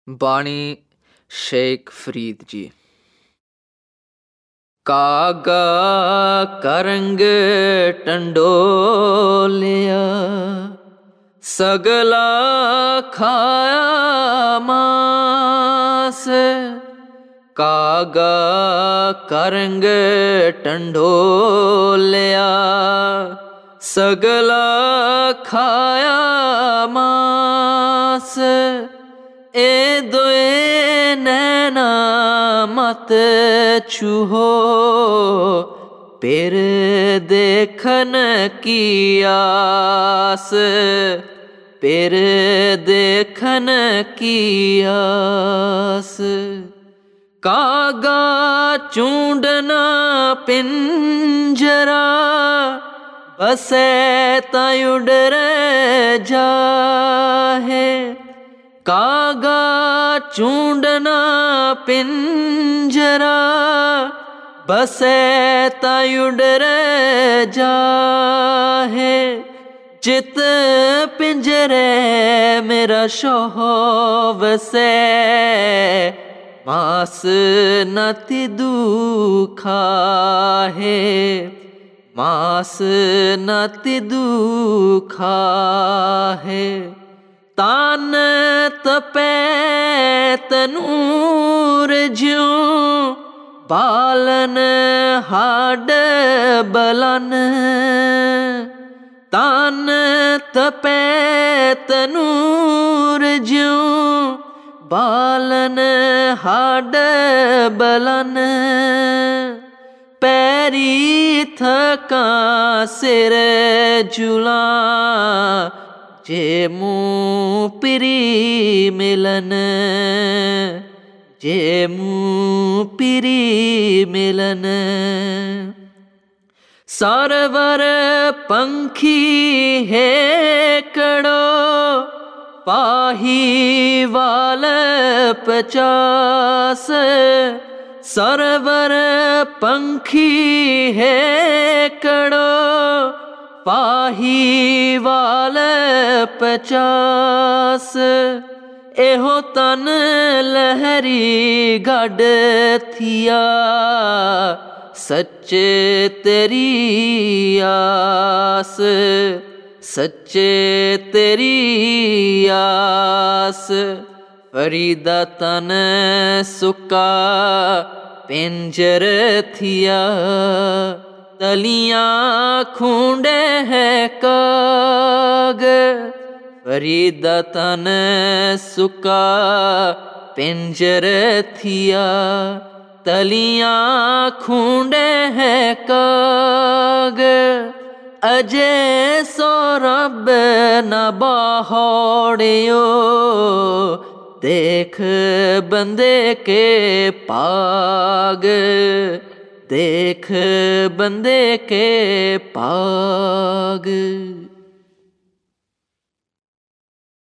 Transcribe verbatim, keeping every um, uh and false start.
ਬਾਣੀ ਸ਼ੇਖ ਫਰੀਦ ਜੀ। ਕਾਗਾ ਕਰੰਗ ਟੰਡੋਲਿਆ, ਸਗਲਾ ਖਾਇਆ ਮਾਸ। ਕਾਗਾ ਕਰੰਗ ਟੰਡੋਲਿਆ, ਸਗਲਾ ਖਾਇਆ ਮਾਸ। ਇਹ ਦੋਏ ਨੈਣਾ ਮਤ ਛੂਹੋ, ਫਿਰ ਦੇਖਣ ਕੀ ਆਸ। ਫਿਰ ਦੇਖਣ ਕੀ ਆਸ। ਕਾਗਾ ਚੂੰਡਣਾ ਪਿੰਜਰਾ, ਬਸੇ ਤਾਂ ਉਡਰ ਜਾਹੇ। ਕਾਗਾ ਚੂੰਡਣਾ ਪਿੰਜਰਾ, ਬਸੇ ਤਾਂ ਉਡਰ ਜਾਹੇ। ਜਿਤ ਪਿੰਜਰੇ ਮੇਰਾ ਸ਼ੋਹ ਵਸੈ, ਮਾਸ ਨਾ ਤਿਦੂ ਖਾਹੇ। ਮਾਸ ਨਾ ਤਿਦੂ ਖਾਹੇ। ਤਨ ਤਪੈ ਤਨੂਰ ਜਿਉਂ, ਬਾਲਨ ਹੱਡ ਬਲਨ। ਤਨ ਤਪੈ ਤਨੂਰ ਜਿਉਂ, ਬਾਲਨ ਹੱਡ ਬਲਨ। ਪੈਰੀ ਥਕਾਂ ਸਿਰ ਜੁਲਾਂ, ਜੇ ਮੂੰਹ ਪਿਰੀ ਮਿਲਨ। ਜੇ ਮੂੰਹ ਪਿਰੀ ਮਿਲਨ। ਸਰਵਰ ਪੰਖੀ ਹੇਕੜੋ, ਪਾਹੀ ਵਾਲ ਪਚਾਸ। ਸਰਵਰ ਪੰਖੀ ਹੇਕੜੋ, ਪਾਹੀ ਵਾਲ ਪਚਾਸ। ਇਹੋ ਤਨ ਲਹਿਰੀ ਗੱਡ ਥੀਆ, ਸੱਚੇ ਤੇਰੀ ਆਸ। ਸੱਚੇ ਤੇਰੀ ਆਸ। ਫਰੀਦਾ ਤਨ ਸੁੱਕਾ ਪਿੰਜਰ ਥੀਆ, ਤਲੀਆਂ ਖੂੰਡੇ ਹੈ ਕਾਗ। ਫਰੀਦਾ ਤਨ ਸੁੱਕਾ ਪਿੰਜਰ ਥੀਆ, ਤਲੀਆਂ ਖੂੰਡੇ ਹੈ ਕਾਗ। ਅਜੇ ਸੋ ਰੱਬ ਨਾ ਬਾਹੋੜਿਓ, ਦੇਖ ਬੰਦੇ ਕੇ ਪਾਗ। ਦੇਖ ਬੰਦੇ ਕੇ ਪਾਗ।